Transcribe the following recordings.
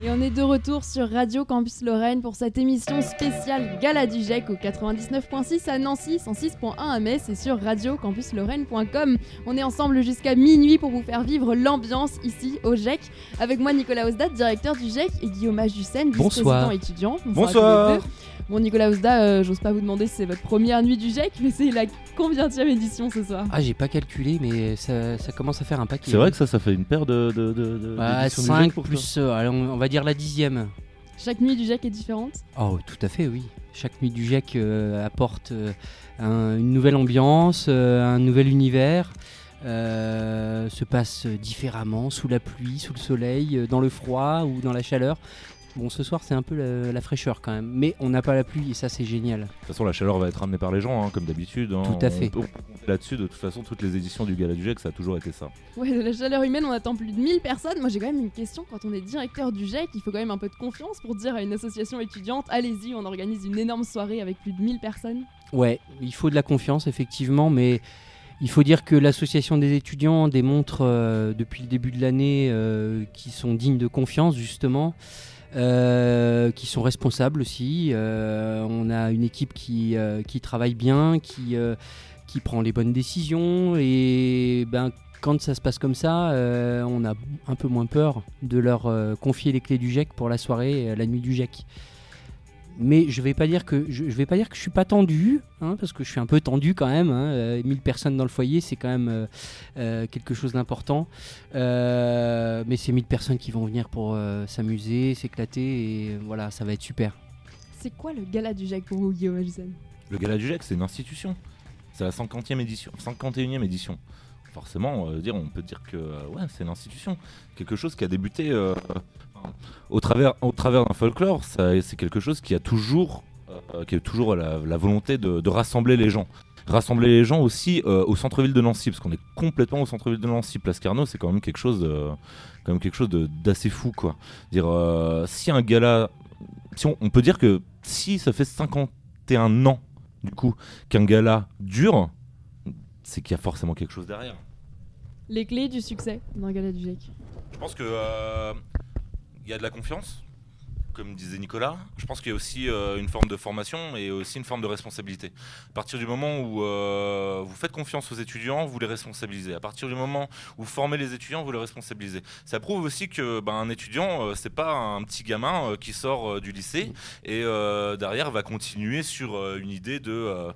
Et on est de retour sur Radio Campus Lorraine pour cette émission spéciale Gala du GIEC au 99.6 à Nancy, 106.1 à Metz et sur radiocampuslorraine.com. On est ensemble jusqu'à minuit pour vous faire vivre l'ambiance ici au GIEC. Avec moi Nicolas Osdat, directeur du GIEC, et Guillaume Ajussen, vice-président étudiant. Bonsoir. Bon Nicolas Osdat, j'ose pas vous demander si c'est votre première nuit du GIEC, mais c'est la combienième édition ce soir? Ah, j'ai pas calculé, mais ça commence à faire un paquet. C'est vrai que ça fait une paire de 5 plus, on va dire la 10e. Chaque nuit du GIEC est différente? Oh, tout à fait, oui. Chaque nuit du GIEC apporte une nouvelle ambiance, un nouvel univers. Se passe différemment, sous la pluie, sous le soleil, dans le froid ou dans la chaleur. Bon, ce soir c'est un peu la fraîcheur quand même, mais on n'a pas la pluie et ça c'est génial. De toute façon la chaleur va être amenée par les gens, comme d'habitude. Tout à fait. On peut compter là-dessus, de toute façon toutes les éditions du Gala du GIEC ça a toujours été ça. Ouais, de la chaleur humaine on attend plus de 1000 personnes. Moi j'ai quand même une question, quand on est directeur du GIEC, il faut quand même un peu de confiance pour dire à une association étudiante allez-y, on organise une énorme soirée avec plus de 1000 personnes. Ouais, il faut de la confiance effectivement, mais il faut dire que l'association des étudiants démontre depuis le début de l'année qu'ils sont dignes de confiance justement. Qui sont responsables aussi. On a une équipe qui travaille bien, qui prend les bonnes décisions et quand ça se passe comme ça, on a un peu moins peur de leur confier les clés du GIEC pour la soirée, la nuit du GIEC. Mais je vais pas dire que je suis pas tendu, parce que je suis un peu tendu quand même. 1000 personnes dans le foyer, c'est quand même quelque chose d'important. Mais c'est 1000 personnes qui vont venir pour s'amuser, s'éclater, et voilà, ça va être super. C'est quoi le Gala du GIEC pour vous, Guillaume Ajussen? Le Gala du GIEC, c'est une institution. C'est la 51e édition. Forcément, on peut dire que c'est une institution. Quelque chose qui a débuté au travers d'un folklore. C'est quelque chose qui a toujours la volonté de rassembler les gens. Rassembler les gens aussi au centre-ville de Nancy, parce qu'on est complètement au centre-ville de Nancy. Place Carnot, c'est quand même quelque chose d'assez fou, quoi. Si un gala, on peut dire que si ça fait 51 ans du coup qu'un gala dure, c'est qu'il y a forcément quelque chose derrière. Les clés du succès dans le Gala du GIEC. Je pense que il y a de la confiance, comme disait Nicolas. Je pense qu'il y a aussi une forme de formation et aussi une forme de responsabilité. À partir du moment où vous faites confiance aux étudiants, vous les responsabilisez. À partir du moment où vous formez les étudiants, vous les responsabilisez. Ça prouve aussi que un étudiant, c'est pas un petit gamin qui sort du lycée et derrière va continuer sur une idée de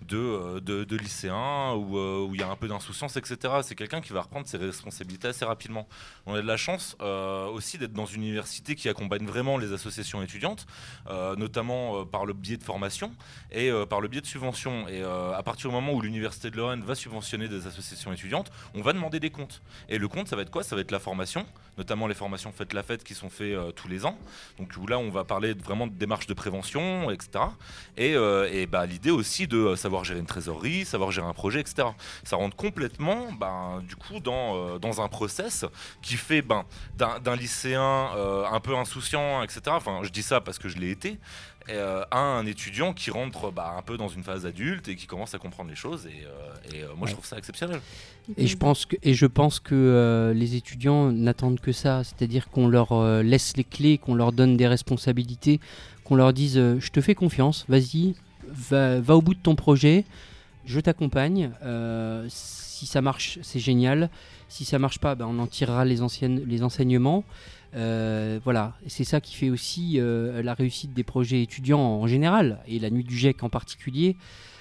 lycéen où il y a un peu d'insouciance, etc. C'est quelqu'un qui va reprendre ses responsabilités assez rapidement. On a de la chance aussi d'être dans une université qui accompagne vraiment les associations étudiantes, notamment par le biais de formation et par le biais de subventions. Et à partir du moment où l'Université de Lorraine va subventionner des associations étudiantes, on va demander des comptes. Et le compte, ça va être quoi? Ça va être la formation, notamment les formations Faites la Fête qui sont faites tous les ans. Donc où là, on va parler vraiment de démarches de prévention, etc. Et l'idée aussi de savoir gérer une trésorerie, savoir gérer un projet, etc. Ça rentre complètement du coup dans un process qui fait d'un lycéen un peu insouciant, etc. Enfin, je dis ça parce que je l'ai été, à un étudiant qui rentre un peu dans une phase adulte et qui commence à comprendre les choses. Et moi, je trouve ça exceptionnel. Et je pense que les étudiants n'attendent que ça, c'est-à-dire qu'on leur laisse les clés, qu'on leur donne des responsabilités, qu'on leur dise je te fais confiance, vas-y, va au bout de ton projet, je t'accompagne, si ça marche c'est génial, si ça marche pas on en tirera les enseignements. Voilà, et c'est ça qui fait aussi la réussite des projets étudiants en général et la nuit du GIEC en particulier.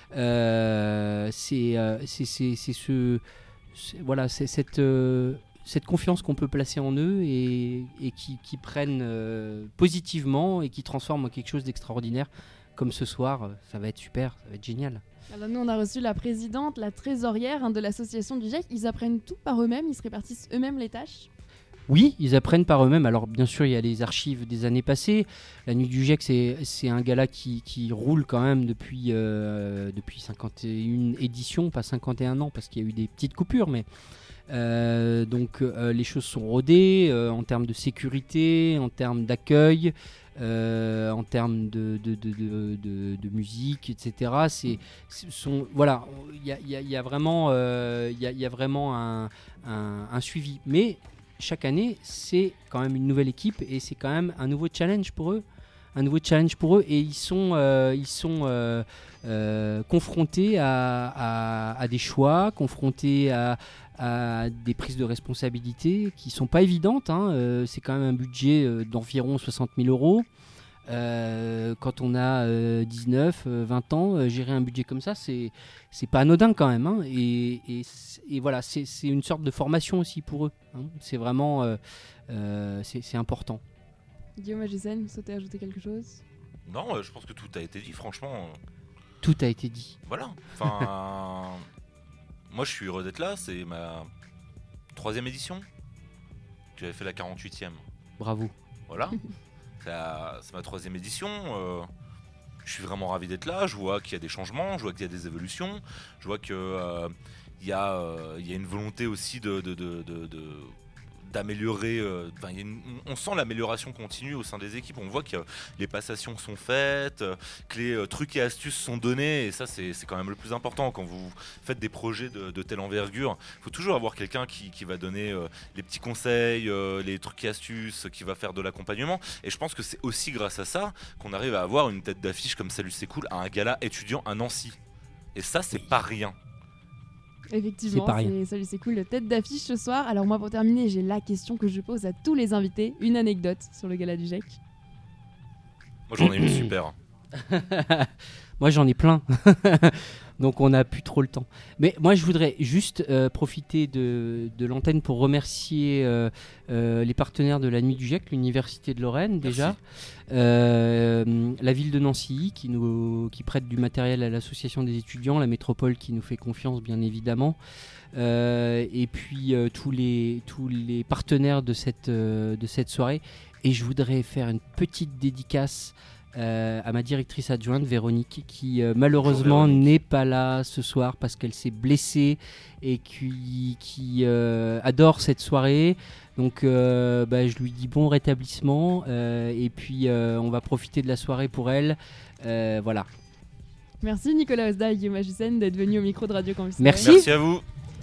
C'est cette confiance qu'on peut placer en eux et qui prennent positivement et qui transforment en quelque chose d'extraordinaire. Comme ce soir, ça va être super, ça va être génial. Alors nous on a reçu la présidente, la trésorière de l'association du GIEC. Ils apprennent tout par eux-mêmes, ils se répartissent eux-mêmes les tâches? Oui, ils apprennent par eux-mêmes. Alors bien sûr, il y a les archives des années passées. La nuit du GIEC, c'est un gala qui roule quand même depuis 51 éditions, pas 51 ans, parce qu'il y a eu des petites coupures, mais donc les choses sont rodées en termes de sécurité, en termes d'accueil, en termes de musique, etc. Il y a vraiment un suivi. Mais chaque année, c'est quand même une nouvelle équipe et c'est quand même un nouveau challenge pour eux. Et ils sont confrontés à des choix, confrontés à des prises de responsabilité qui sont pas évidentes. C'est quand même un budget d'environ 60 000 euros. Quand on a 19, 20 ans, gérer un budget comme ça, c'est pas anodin quand même. Et voilà, c'est une sorte de formation aussi pour eux. C'est vraiment c'est important. Guillaume Magicen, vous souhaitez ajouter quelque chose ? Non, je pense que tout a été dit, franchement. Tout a été dit. Voilà. Enfin, moi, je suis heureux d'être là. C'est ma 3e édition. Tu avais fait la 48e. Bravo. Voilà. C'est ma 3e édition. Je suis vraiment ravi d'être là. Je vois qu'il y a des changements, je vois qu'il y a des évolutions. Je vois qu'il y a une volonté aussi d'améliorer. On sent l'amélioration continue au sein des équipes. On voit que les passations sont faites, que les trucs et astuces sont donnés. Et ça, c'est quand même le plus important. Quand vous faites des projets de telle envergure, il faut toujours avoir quelqu'un qui va donner les petits conseils, les trucs et astuces, qui va faire de l'accompagnement. Et je pense que c'est aussi grâce à ça qu'on arrive à avoir une tête d'affiche comme Salut c'est cool à un gala étudiant à Nancy. Et ça, c'est pas rien. Effectivement, Salut c'est cool, tête d'affiche ce soir. Alors moi pour terminer, j'ai la question que je pose à tous les invités, une anecdote sur le gala du GEC. Moi j'en ai une super. Moi j'en ai plein. Donc on n'a plus trop le temps. Mais moi je voudrais juste profiter de l'antenne pour remercier les partenaires de la Nuit du GEC, l'Université de Lorraine déjà, la ville de Nancy qui prête du matériel à l'association des étudiants, la métropole qui nous fait confiance bien évidemment, et puis tous les partenaires de cette soirée. Et je voudrais faire une petite dédicace à ma directrice adjointe Véronique qui malheureusement n'est pas là ce soir parce qu'elle s'est blessée et qui adore cette soirée, donc je lui dis bon rétablissement et puis on va profiter de la soirée pour elle, voilà. Merci Nicolas Osda et Guillaume Magicen d'être venus au micro de Radio Campus. Merci. Merci à vous.